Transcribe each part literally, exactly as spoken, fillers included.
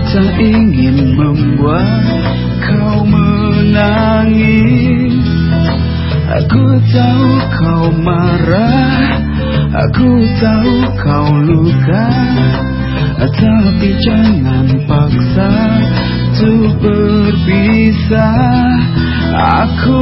tak ingin membuat kau menangis. Aku tahu kau marah, aku tahu kau luka, tapi jangan paksa untuk berpisah. Aku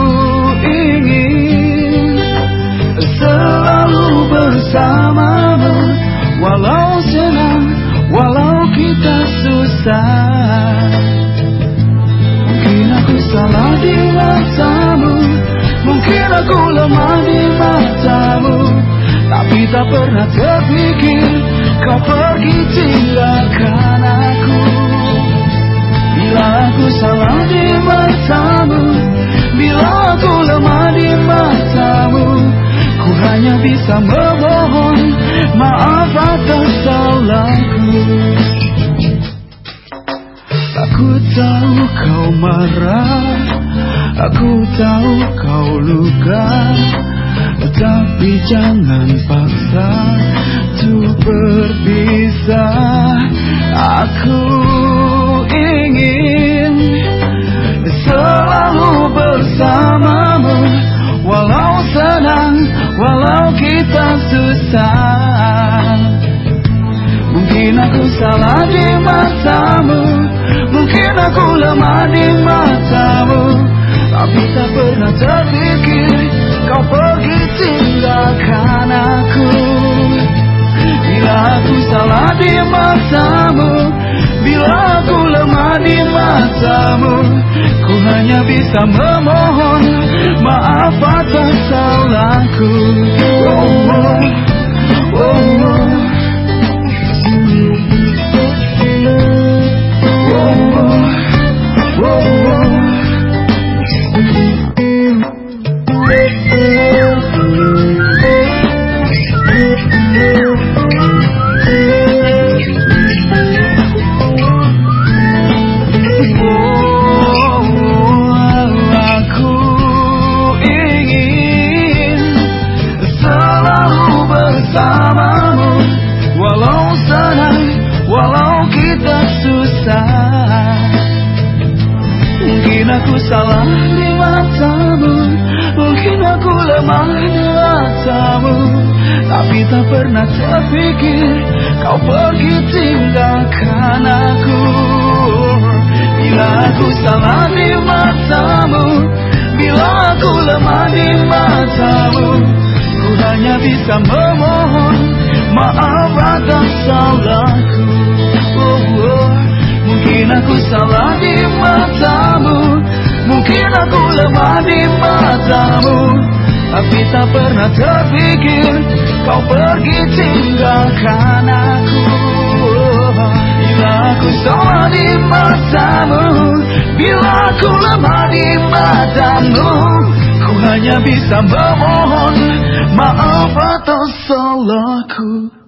ingin selalu bersamamu, walau senang, walau kita susah. Mungkin aku salah di matamu, mungkin aku lemah di matamu, tapi tak pernah terpikir kau pergi tinggalkan aku. Bila aku salah di matamu, bila aku lemah di matamu, ku hanya bisa memohon maaf atas salahku. Aku tahu kau marah, aku tahu kau luka, tapi jangan paksa untuk berpisah. Aku ingin selalu bersamamu, walau senang, walau kita susah. Mungkin aku salah di matamu, mungkin aku lemah di matamu, tapi tak pernah terpikir kau pergi tinggalkan aku. Bila aku salah di matamu, bila aku lemah di matamu, ku hanya bisa memohon maaf atas salahku. Oh, oh, oh, oh. Walau senang, walau kita susah. Mungkin aku salah di matamu, mungkin aku lemah di matamu, tapi tak pernah terpikir kau pergi tinggalkan aku. Bila aku salah di matamu, bila aku lemah di matamu, ku hanya bisa memohon maaf atas salahku. Oh, oh. Mungkin aku salah di matamu, mungkin aku lemah di matamu, tapi tak pernah terpikir kau pergi tinggalkan aku. Bila aku salah di matamu, bila aku lemah di matamu, ku hanya bisa memohon maaf atas salahku.